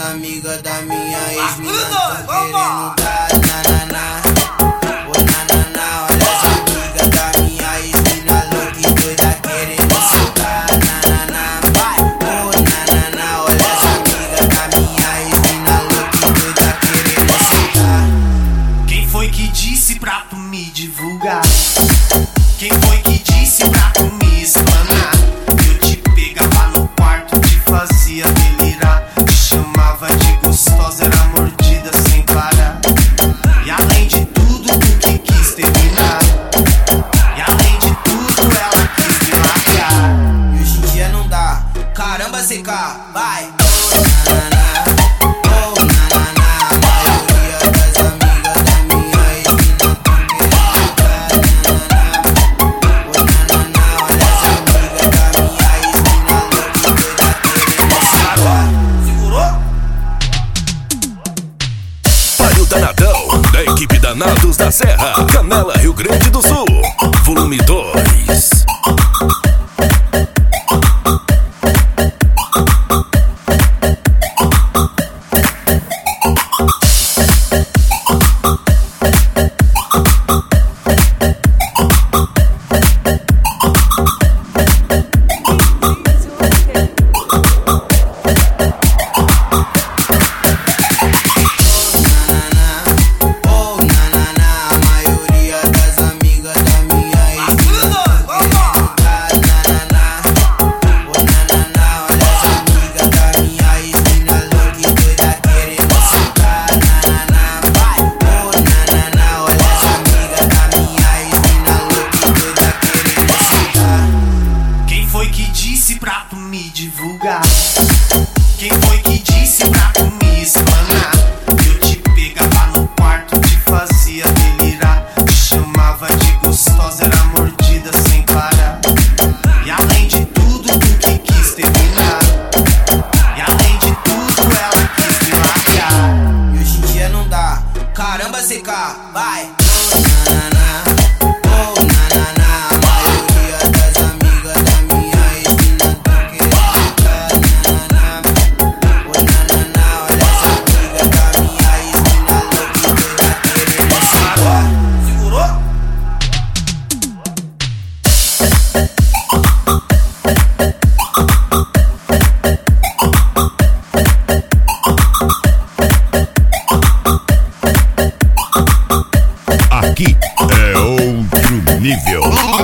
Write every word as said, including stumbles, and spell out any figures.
amigas da minha ex-mina tão querendo dar nananá. Ô nananá, olha as amigas da minha ex-mina louca e doida querendo sentar. Nananá, vai. Ô nananá, olha as amigas da minha ex-mina louca e doida querendo sentar. Quem foi que disse pra tu me divulgar? Quem foi que disse pra tu me explanar? Eu te pegava no quarto, te fazia delirar, te chamava de gostosa, era mordida sem parar. E além de tudo, tu que quis terminar. E além de tudo, ela quis me largar. E hoje em dia não dá. Caramba, C K, vai! Oh, nananá, oh, nananá. A maioria das amigas da minha ex-mina tão querendo dar nananá. Oh, nananá, olha as amigas da minha ex-mina louca e doida querendo sentar. Segurou? Mário Danadão, da equipe Danados da Serra, Canela, Rio Grande do Sul, volume dois. Pra tu me divulgar. Quem foi que disse pra tu me explanar? Eu te pegava no quarto, te fazia delirar, te chamava de gostosa, era mordida sem parar. E além de tudo, tu que quis terminar. E além de tudo, ela quis me largar. E hoje em dia não dá. Caramba, C K, vai! Oh, nananá, oh, nananá. A maioria das amigas da minha ex-mina tão querendo dar nananá. Oh, nananá, olha as amigas da minha ex-mina louca e doida querendo sentar. Segurou? Aqui é outro nível.